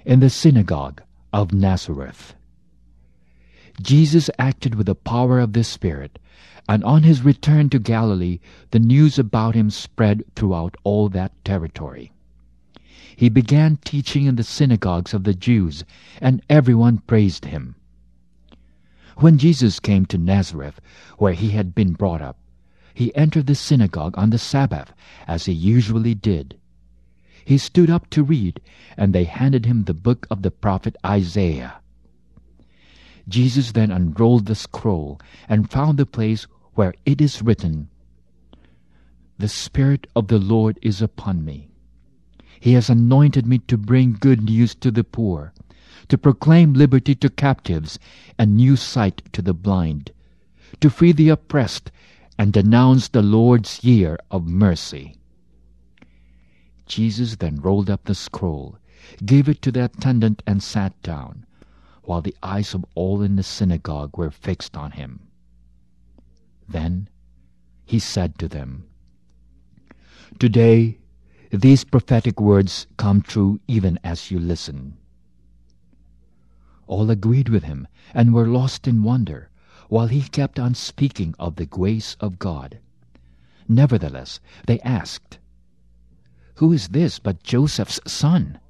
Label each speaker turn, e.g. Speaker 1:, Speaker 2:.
Speaker 1: in the synagogue of Nazareth. Jesus acted with the power of the Spirit, and on his return to Galilee, the news about him spread throughout all that territory. He began teaching in the synagogues of the Jews, and everyone praised him. When Jesus came to Nazareth, where he had been brought up, he entered the synagogue on the Sabbath, as he usually did. He stood up to read, and they handed him the book of the prophet Isaiah. Jesus then unrolled the scroll and found the place where it is written, "The Spirit of the Lord is upon me. He has anointed me to bring good news to the poor, to proclaim liberty to captives and new sight to the blind, to free the oppressed, and denounce the Lord's year of mercy." Jesus then rolled up the scroll, gave it to the attendant, and sat down, while the eyes of all in the synagogue were fixed on him. Then he said to them, "Today these prophetic words come true even as you listen." All agreed with him and were lost in wonder, while he kept on speaking of the grace of God. Nevertheless, they asked, "Who is this but Joseph's son?"